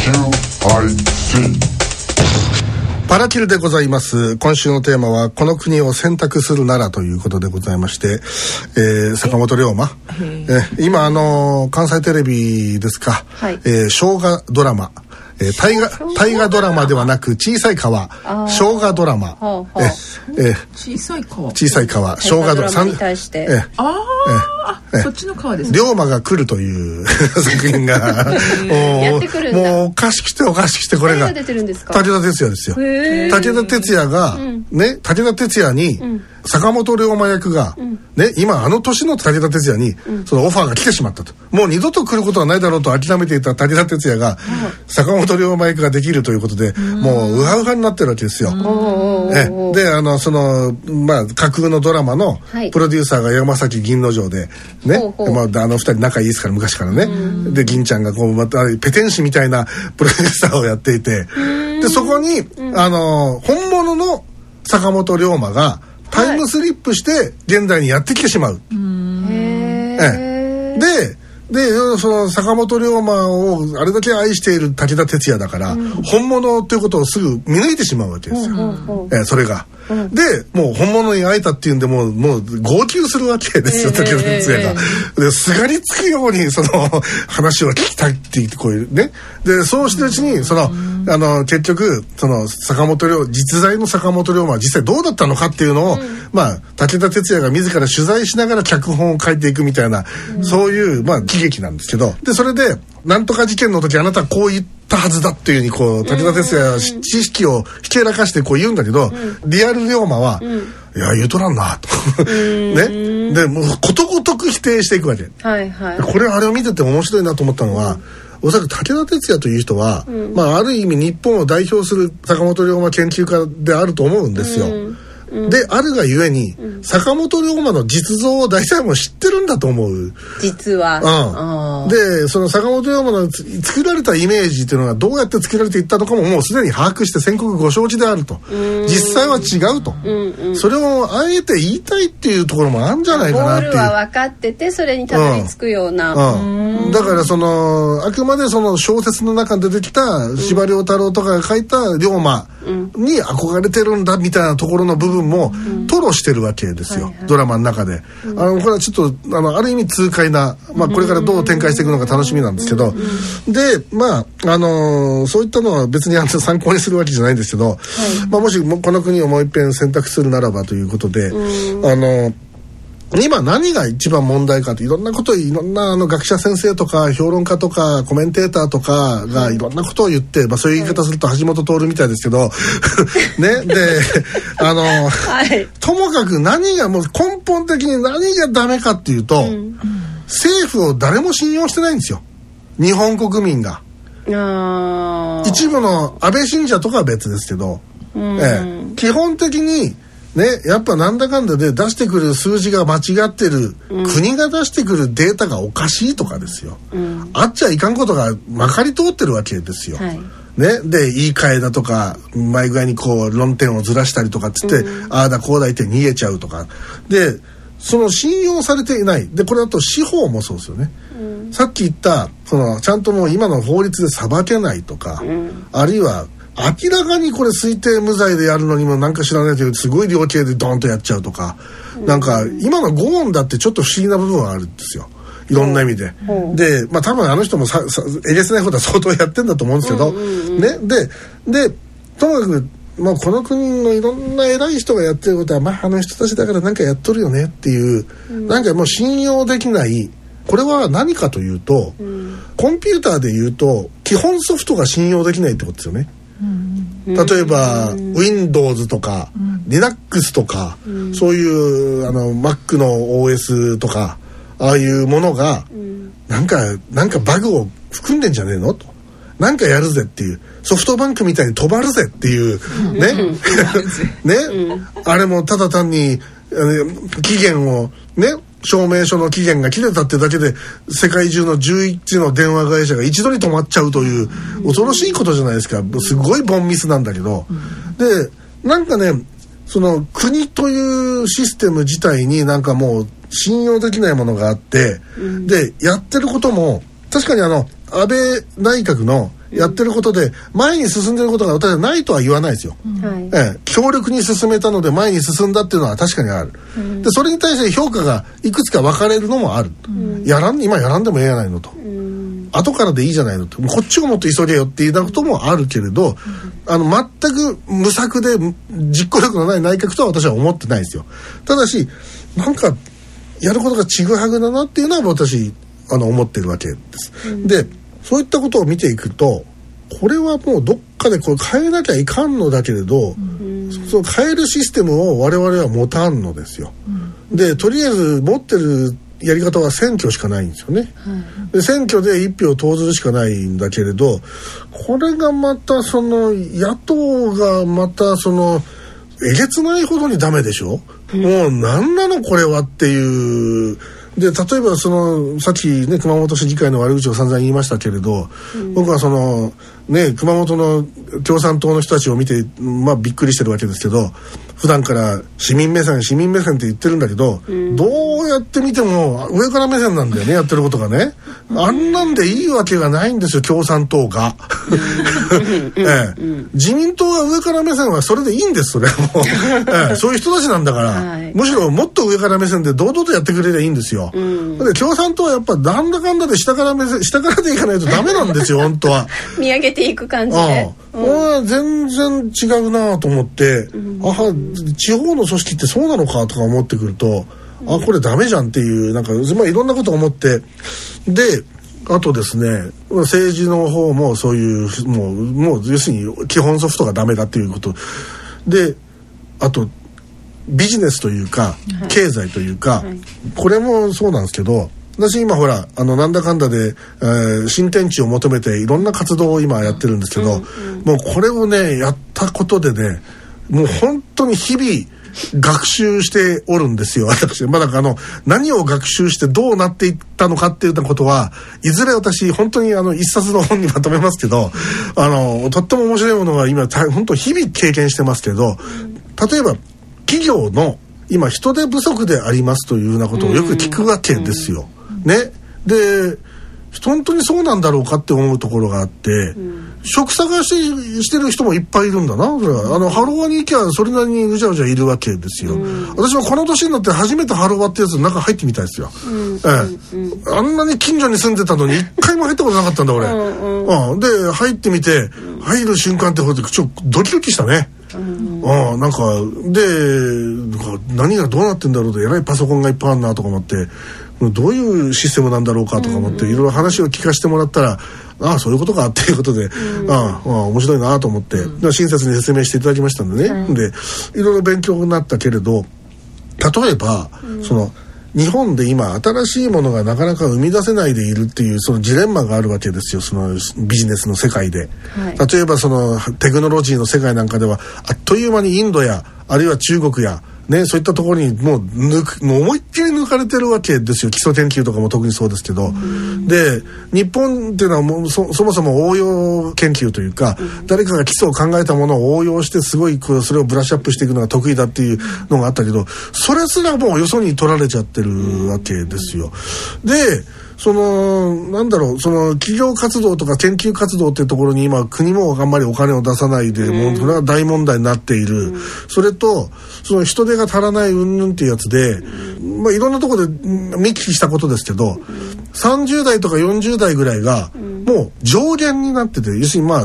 パラキルでございます。今週のテーマはこの国を選択するならということでございまして、坂本龍馬、今関西テレビですか、はい、生姜ドラマ、大河ドラマではなく小さい川、生姜ドラマ、 小さい川生姜ドラマに対して、 そっちの川ですね。 龍馬が来るという作品がやってくるんだ。 もうおかしくてこれが誰が出てるんですか。 武田鉄矢ですよ。武田鉄矢が、ね、武田鉄矢に、坂本龍馬役が、ね、今年の武田鉄矢に、そのオファーが来てしまったと。もう二度と来ることはないだろうと諦めていた武田鉄矢が、坂本龍馬役ができるということで、もうウハウハになってるわけですよ。で架空のドラマのプロデューサーが山崎銀之丞で、ね、二人仲いいですから昔からね。で銀ちゃんがこうまたペテン師みたいなプロデューサーをやっていて、でそこに本物の坂本龍馬がタイムスリップして現代にやってきてしまう。でその坂本龍馬をあれだけ愛している武田鉄矢だから、本物ということをすぐ見抜いてしまうわけですよ。それが。でもう本物に会えたっていうんでもう号泣するわけですよ、武田鉄矢が。ですがりつくようにその話を聞きたいって言ってこういうね。でそうしてるうちに結局その実在の坂本龍馬は実際どうだったのかっていうのを、武田鉄矢が自ら取材しながら脚本を書いていくみたいな、そういう喜劇なんですけど、でそれでなんとか事件の時あなたはこう言ったはずだっていうふうにこう武田鉄矢は知識をひけらかしてこう言うんだけど、リアル龍馬は、いや言うとらんなとね。でもうことごとく否定していくわけ。これあれを見てて面白いなと思ったのは、おそらく武田鉄矢という人は、ある意味日本を代表する坂本龍馬研究家であると思うんですよ。であるがゆえに、坂本龍馬の実像を大体もう知ってるんだと思う。 実は。 でその坂本龍馬の作られたイメージっていうのがどうやって作られていったのかももうすでに把握して全国ご承知であると。実際は違うと。それをあえて言いたいっていうところもあるんじゃないかなっていう。 ゴールは分かっててそれにたどり着くような。 だからあくまでその小説の中で出てきた司馬遼太郎とかが書いた龍馬に憧れてるんだみたいなところの部分も吐露してるわけですよ、ドラマの中で。これはちょっとある意味痛快な、これからどう展開していくのか楽しみなんですけど、でそういったのは別に参考にするわけじゃないんですけど、もしこの国をもう一遍選択するならばということで、今何が一番問題かっていろんな学者先生とか評論家とかコメンテーターとかがいろんなことを言って、そういう言い方すると橋本徹みたいですけどね。でともかく何がもう根本的に何がダメかっていうと、政府を誰も信用してないんですよ、日本国民が。一部の安倍信者とかは別ですけど、基本的にね、やっぱなんだかんだで出してくる数字が間違ってる、国が出してくるデータがおかしいとかですよ、あっちゃいかんことがまかり通ってるわけですよ、ね、で言い換えだとか前ぐらいにこう論点をずらしたりとかっつって、ああだこうだ言って逃げちゃうとかで、その信用されていないで、これだと司法もそうですよね、さっき言ったちゃんともう今の法律で裁けないとか、あるいは明らかにこれ推定無罪でやるのにもなんか知らないけどすごい量刑でドーンとやっちゃうとか、なんか今のゴーンだってちょっと不思議な部分はあるんですよ、いろんな意味で。で多分あの人もえげつないことは相当やってんだと思うんですけど、ね、でともかくこの国のいろんな偉い人がやってることはあの人たちだからなんかやっとるよねっていう、なんかもう信用できない。これは何かというと、コンピューターでいうと基本ソフトが信用できないってことですよね。例えば Windows とか、Linux とか、そういうMac の OS とかああいうものが、なんかバグを含んでんじゃねえのと、なんかやるぜっていう、ソフトバンクみたいに飛ばるぜっていうねね、あれもただ単に期限をね、証明書の期限が切れたってだけで世界中の11の電話会社が一度に止まっちゃうという恐ろしいことじゃないですか。すごいボンミスなんだけど、でなんかね、その国というシステム自体になんかもう信用できないものがあって、でやってることも確かに安倍内閣のやってることで前に進んでることが私はないとは言わないですよ、強力に進めたので前に進んだっていうのは確かにある、でそれに対して評価がいくつか分かれるのもある、今やらんでもええやないのと、後からでいいじゃないのと、こっちをもっと急げよっていうこともあるけれど、全く無策で実行力のない内閣とは私は思ってないですよ。ただしなんかやることがちぐはぐだなっていうのは私思ってるわけです、でそういったことを見ていくとこれはもうどっかでこれ変えなきゃいかんのだけれど、その変えるシステムを我々は持たんのですよ、でとりあえず持ってるやり方は選挙しかないんですよね、で選挙で一票を投ずるしかないんだけれど、これがまたその野党がまたそのえげつないほどにダメでしょ、もう何なのこれはっていう。で例えばそのさっきね熊本市議会の悪口を散々言いましたけれど、僕はそのね熊本の共産党の人たちを見てびっくりしてるわけですけど、普段から市民目線って言ってるんだけど、どうやって見ても上から目線なんだよね、やってることがね。あんなんでいいわけがないんですよ、共産党が、自民党が上から目線はそれでいいんです、それはもう、そういう人たちなんだから、むしろもっと上から目線で堂々とやってくれりゃいいんですよ、で共産党はやっぱなんだかんだで下からでいかないとダメなんですよ本当は見上げていく感じで、 全然違うなと思って、地方の組織ってそうなのかとか思ってくると、これダメじゃんっていうなんか、いろんなことを思って、であとですね政治の方もそういうもう要するに基本ソフトがダメだっていうことで、あとビジネスというか経済というか、これもそうなんですけど、私今ほらなんだかんだで、新天地を求めていろんな活動を今やってるんですけど、もうこれをねやったことでね、もう本当に日々学習しておるんですよ私。だから何を学習してどうなっていったのかっていうことはいずれ私本当に一冊の本にまとめますけど、とっても面白いものが今本当日々経験してますけど、例えば企業の今人手不足でありますというようなことをよく聞くわけですよ、ね。で本当にそうなんだろうかって思うところがあって、職探してる人もいっぱいいるんだな。それはハロワに行きゃそれなりにうじゃうじゃいるわけですよ、私はこの年になって初めてハロワってやつの中入ってみたいですよ、あんなに近所に住んでたのに一回も入ったことなかったんだ俺、で入ってみて入る瞬間ってちょっとドキドキしたね、なんかで何がどうなってんだろうと、えらいパソコンがいっぱいあるなとか思って、どういうシステムなんだろうかとか思っていろいろ話を聞かせてもらったら、そういうことかっていうことで、面白いなと思って、親切に説明していただきましたんでね、でいろいろ勉強になったけれど、例えば、その日本で今新しいものがなかなか生み出せないでいるっていうそのジレンマがあるわけですよ、そのビジネスの世界で、例えばそのテクノロジーの世界なんかではあっという間にインドやあるいは中国やね、そういったところにもう思いっきり抜かれてるわけですよ。基礎研究とかも特にそうですけど、で日本っていうのはもうそもそも応用研究というか、誰かが基礎を考えたものを応用してすごいそれをブラッシュアップしていくのが得意だっていうのがあったけど、それすらもうよそに取られちゃってるわけですよ。でその企業活動とか研究活動っていうところに今国もあんまりお金を出さないで、もうそれが大問題になっている、それとその人手が足らない云々っていうやつで、いろんなところで見聞きしたことですけど、30代とか40代ぐらいがもう上限になってて、要するに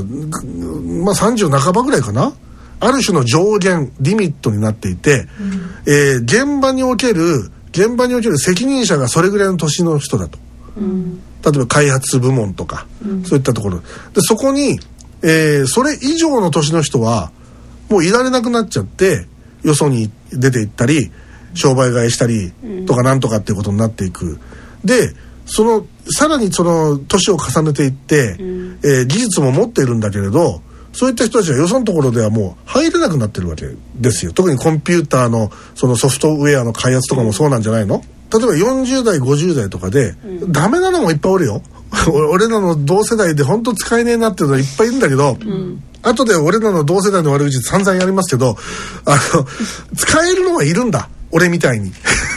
30半ばぐらいかな、ある種の上限リミットになっていて、現場における責任者がそれぐらいの年の人だと、例えば開発部門とか、そういったところで、そこに、それ以上の年の人はもういられなくなっちゃって、よそに出て行ったり商売替えしたりとかなんとかっていうことになっていく。でさらにその年を重ねていって、技術も持っているんだけれど、そういった人たちはよそのところではもう入れなくなってるわけですよ。特にコンピューターのそのソフトウェアの開発とかもそうなんじゃないの？例えば40代50代とかで、ダメなのもいっぱいおるよ俺らの同世代で本当使えねえなっていうのはいっぱいいるんだけど、後で俺らの同世代の悪口散々やりますけど、使えるのはいるんだ、俺みたいに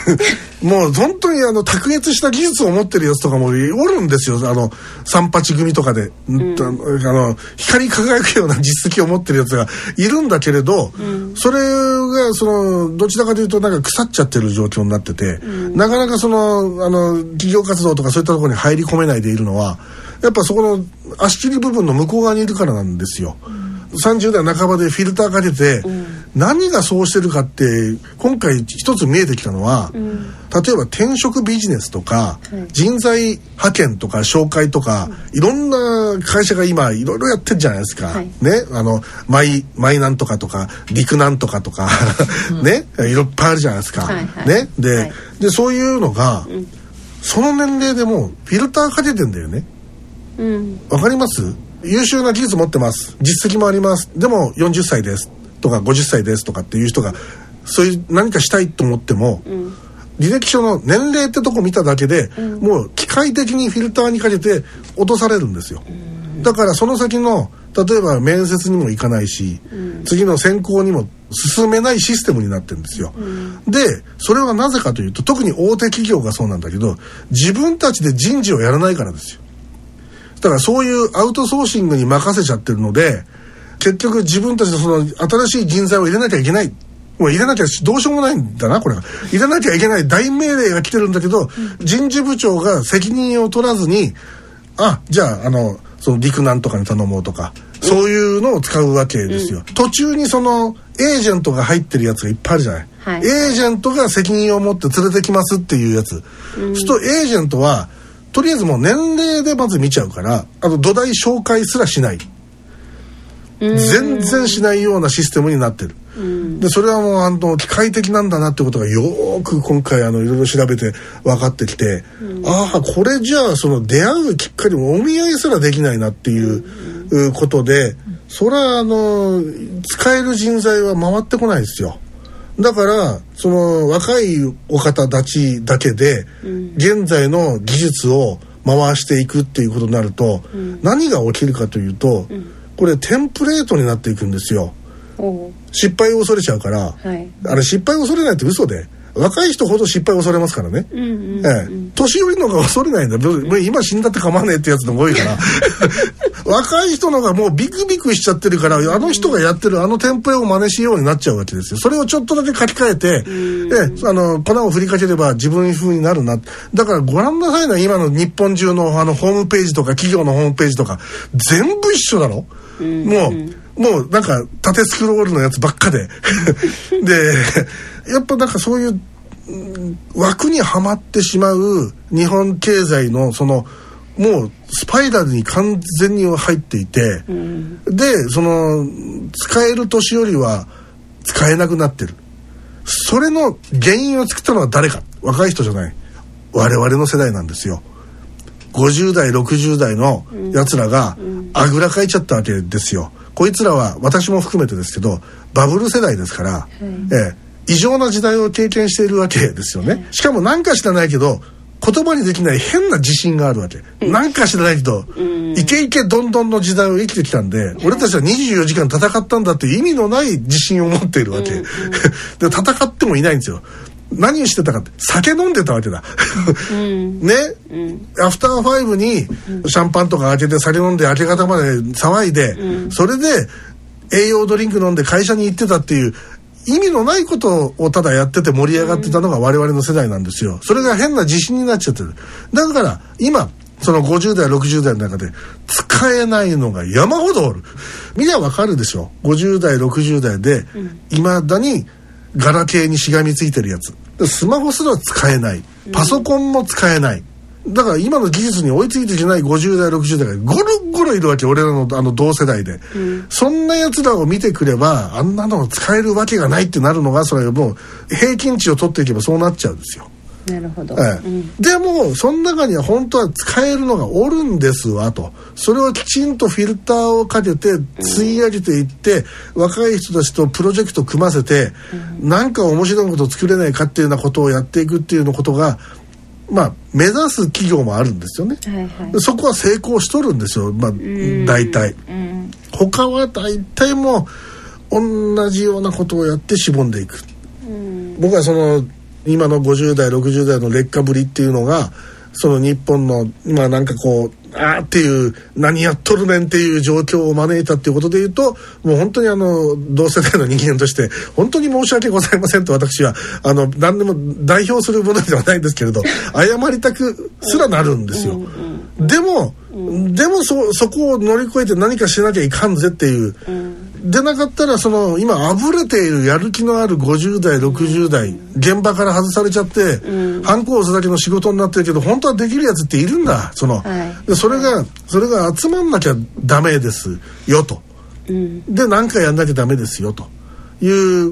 もう本当に卓越した技術を持ってるやつとかもおるんですよ。三八組とかで、光り輝くような実績を持ってるやつがいるんだけれど、それがどちらかというとなんか腐っちゃってる状況になってて、なかなか企業活動とかそういったところに入り込めないでいるのは、やっぱそこの足切り部分の向こう側にいるからなんですよ。30代半ばでフィルターかけて、何がそうしてるかって今回一つ見えてきたのは、例えば転職ビジネスとか、人材派遣とか紹介とか、いろんな会社が今いろいろやってるじゃないですか、ね、マイなんとかとか陸なんとかとかね、いっぱいあるじゃないですか、ね、でそういうのが、その年齢でもフィルターかけてんだよね。わかります？優秀な技術持ってます、実績もあります、でも40歳ですとか50歳ですとかっていう人がそういう何かしたいと思っても、履歴書の年齢ってとこ見ただけで、もう機械的にフィルターにかけて落とされるんですよ。だからその先の例えば面接にも行かないし、次の選考にも進めないシステムになってるんですよ。でそれはなぜかというと、特に大手企業がそうなんだけど、自分たちで人事をやらないからですよ。だからそういうアウトソーシングに任せちゃってるので、結局自分たちの新しい人材を入れなきゃいけない、もう入れなきゃどうしようもないんだな、これが入れなきゃいけない大命令が来てるんだけど、人事部長が責任を取らずに、じゃあ陸なんとかに頼もうとか、そういうのを使うわけですよ。途中にエージェントが入ってるやつがいっぱいあるじゃない、エージェントが責任を持って連れてきますっていうやつ、そうするとエージェントはとりあえずもう年齢でまず見ちゃうから、土台紹介すらしない、全然しないようなシステムになってる。でそれはもう機械的なんだなってことがよーく今回いろいろ調べて分かってきて、これじゃあ出会うきっかけもお見合いすらできないなっていうことで、それは使える人材は回ってこないですよ。だから若いお方たちだけで現在の技術を回していくっていうことになると、何が起きるかというと、これテンプレートになっていくんですよ。失敗を恐れちゃうから、あれ失敗を恐れないって嘘で、若い人ほど失敗を恐れますからね。年寄りのが恐れないんだ。もう今死んだって構わねえってやつのが多いから若い人のがもうビクビクしちゃってるから、あの人がやってるテンプレを真似しようになっちゃうわけですよ。それをちょっとだけ書き換えて、粉を振りかければ自分風になるな。だからご覧なさいな、今の日本中のホームページとか企業のホームページとか全部一緒だろ。もうなんか縦スクロールのやつばっかででやっぱなんかそういう枠にはまってしまう日本経済のもうスパイラルに完全に入っていて、で使える年寄りは使えなくなってる。それの原因を作ったのは誰か、若い人じゃない、我々の世代なんですよ。50代60代のやつらがあぐらかいちゃったわけですよ。こいつらは私も含めてですけどバブル世代ですから、異常な時代を経験しているわけですよね。しかも何か知らないけど言葉にできない変な自信があるわけ。何か知らないけどイケイケどんどんの時代を生きてきたんで、俺たちは24時間戦ったんだっていう意味のない自信を持っているわけで、戦ってもいないんですよ。何をしてたかって酒飲んでたわけだね、アフターファイブにシャンパンとか開けて酒飲んで明け方まで騒いで、それで栄養ドリンク飲んで会社に行ってたっていう意味のないことをただやってて盛り上がってたのが我々の世代なんですよ。それが変な自信になっちゃってる。だから今50代60代の中で使えないのが山ほどおる。みんなわかるでしょ。50代60代で未だにガラケーにしがみついてるやつ、スマホすら使えない、パソコンも使えない、だから今の技術に追いついていけない50代60代がゴロゴロいるわけ、俺らの同世代で、そんなやつらを見てくればあんなの使えるわけがないってなるのが、それはもう平均値を取っていけばそうなっちゃうんですよ。 なるほど、 でもその中には本当は使えるのがおるんですわと。それをきちんとフィルターをかけて吸い上げていって、若い人たちとプロジェクト組ませて、なんか面白いことを作れないかっていうようなことをやっていくっていうのことが目指す企業もあるんですよね、そこは成功しとるんですよ、大体、他は大体もう同じようなことをやってしぼんでいく、僕は今の50代60代の劣化ぶりっていうのがその日本の今なんかこうっていう何やっとるねんっていう状況を招いたっていうことでいうと、もう本当に同世代の人間として本当に申し訳ございませんと私は何でも代表するものではないんですけれど謝りたくすらなるんですよ。でもそこを乗り越えて何かしなきゃいかんぜっていう、でなかったらその今あぶれているやる気のある50代60代現場から外されちゃって、ハンコを押すだけの仕事になってるけど本当はできるやつっているんだ。でそれが集まんなきゃダメですよと、で何かやんなきゃダメですよという、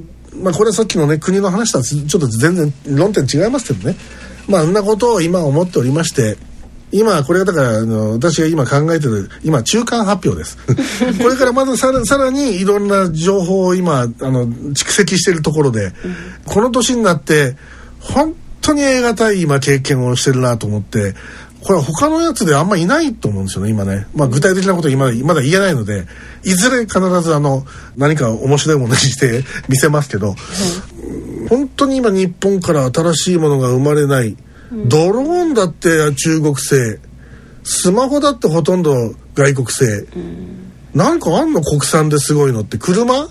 これはさっきのね国の話とはちょっと全然論点違いますけどね、あんなことを今思っておりまして、今これがだから私が今考えてる今中間発表ですこれからまださらにいろんな情報を今蓄積しているところで、この年になって本当に得難い今経験をしてるなと思って、これは他のやつであんまいないと思うんですよね今ね。具体的なことはまだ言えないので、いずれ必ず何か面白いものにして見せますけど、本当に今日本から新しいものが生まれない。ドローンだって中国製、スマホだってほとんど外国製、なんかあんの国産ですごいのって車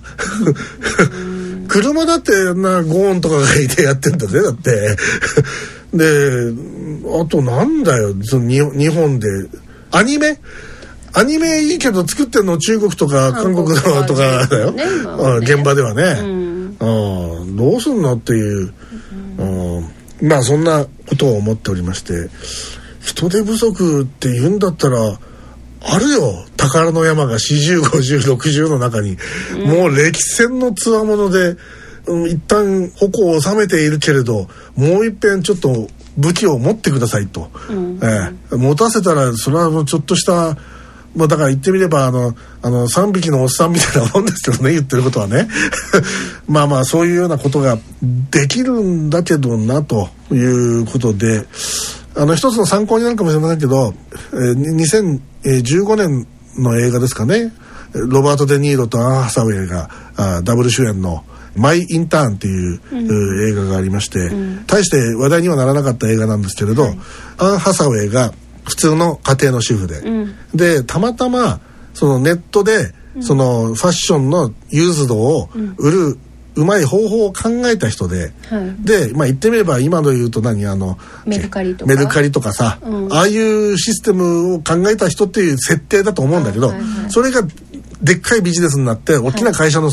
車だってゴーンとかがいてやってんだぜだってであとなんだよその日本でアニメいいけど作ってんの中国とか韓国のとかだよ、現場ではね、どうすんのっていう、そんなことを思っておりまして、人手不足って言うんだったらあるよ、宝の山が40、50、60の中に、もう歴戦のつわもので、一旦矛を収めているけれどもう一遍ちょっと武器を持ってくださいと、持たせたらそれはもうちょっとしただから言ってみれば3匹のおっさんみたいなもんですけどね、言ってることはねそういうようなことができるんだけどなということで、一つの参考になるかもしれませんけど、2015年の映画ですかね、ロバート・デ・ニーロとアン・ハサウェイがダブル主演のマイ・インターンっていう、映画がありまして、大して話題にはならなかった映画なんですけれど、アン・ハサウェイが普通の家庭の主婦で、でたまたまそのネットでそのファッションのユーズドを売るうまい方法を考えた人で、で言ってみれば今の言うとメルカリとかさ、ああいうシステムを考えた人っていう設定だと思うんだけど、それがでっかいビジネスになって大きな会社の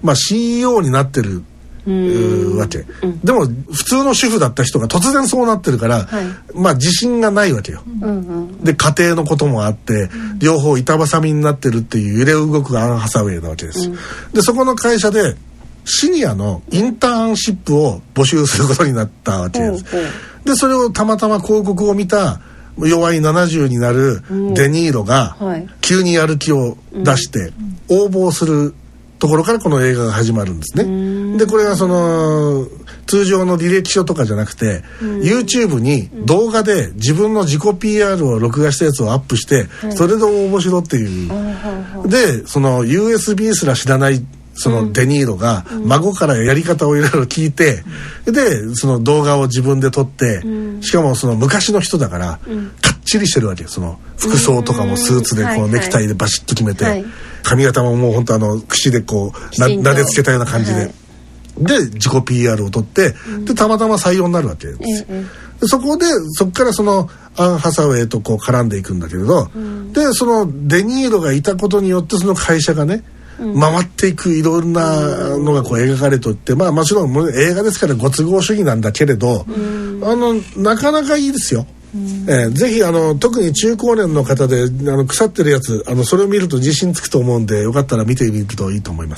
CEO になってるわけ、でも普通の主婦だった人が突然そうなってるから、自信がないわけよ、で家庭のこともあって、両方板挟みになってるっていう揺れ動くアン・ハサウェイなわけです、でそこの会社でシニアのインターンシップを募集することになったわけです、でそれをたまたま広告を見た弱い70になるデニーロが急にやる気を出して応募するところからこの映画が始まるんですね。でこれが通常の履歴書とかじゃなくて、YouTube に動画で自分の自己 PR を録画したやつをアップして、それで応募しろっていう、でその USB すら知らないそのデニーロが孫からやり方をいろいろ聞いて、でその動画を自分で撮って、しかもその昔の人だからかっちりしてるわけよ。その服装とかもスーツでネクタイでバシッと決めて、髪型ももう本当櫛で撫でつけたような感じで、で自己 PR を撮って、でたまたま採用になるわけです、でそこからそのアン・ハサウェイと絡んでいくんだけれど、でそのデニーロがいたことによってその会社がね回っていくいろんなのが描かれていって、もちろん映画ですからご都合主義なんだけれど、なかなかいいですよ。ぜひ特に中高年の方で腐ってるやつそれを見ると自信つくと思うんで、よかったら見てみるといいと思います、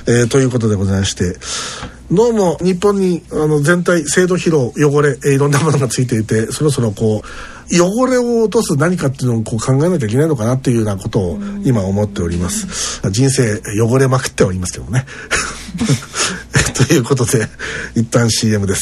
ということでございまして、どうも日本に全体制度疲労汚れ、いろんなものがついていて、そろそろ汚れを落とす何かっていうのを考えなきゃいけないのかなっていうようなことを今思っております。人生汚れまくってはいますけどねということで一旦 CM です。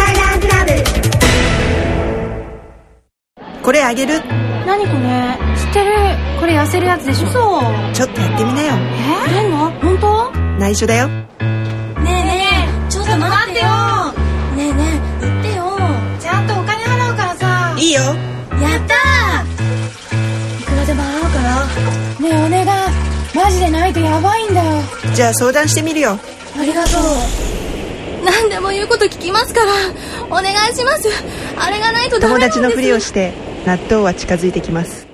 これあげる。 何これ？知ってってる。これ痩せるやつでしょ。 そう。ちょっとやってみなよ。 くれんの？本当？ 内緒だよ。 ねえねえ、ちょっと待ってよ。ねえねえ、売ってよ。 ちゃんとお金払うからさ。 いいよ。 やったー。いくらでも払うから。 ねえお願い、マジでないとやばいんだよ。 じゃあ相談してみるよ。 ありがとう。何でも言うこと聞きますからお願いします。あれがないとダメなんです。 友達のふりをして納豆は近づいてきます。